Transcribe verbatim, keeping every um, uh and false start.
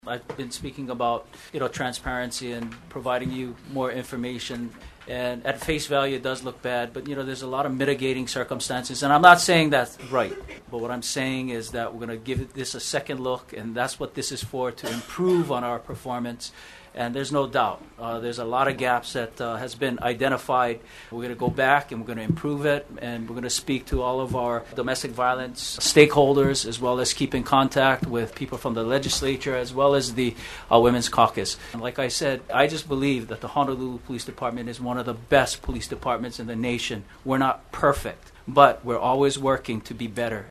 I've been speaking about, you know, transparency and providing you more information. And at face value, it does look bad, but, you know, there's a lot of mitigating circumstances. And I'm not saying that's right, but what I'm saying is that we're going to give this a second look, and that's what this is for, to improve on our performance. And there's no doubt. Uh, there's a lot of gaps that uh, has been identified. We're going to go back and we're going to improve it, and we're going to speak to all of our domestic violence stakeholders, as well as keep in contact with people from the legislature, as well as the uh, Women's Caucus. And like I said, I just believe that the Honolulu Police Department is one of the best police departments in the nation. We're not perfect, but we're always working to be better.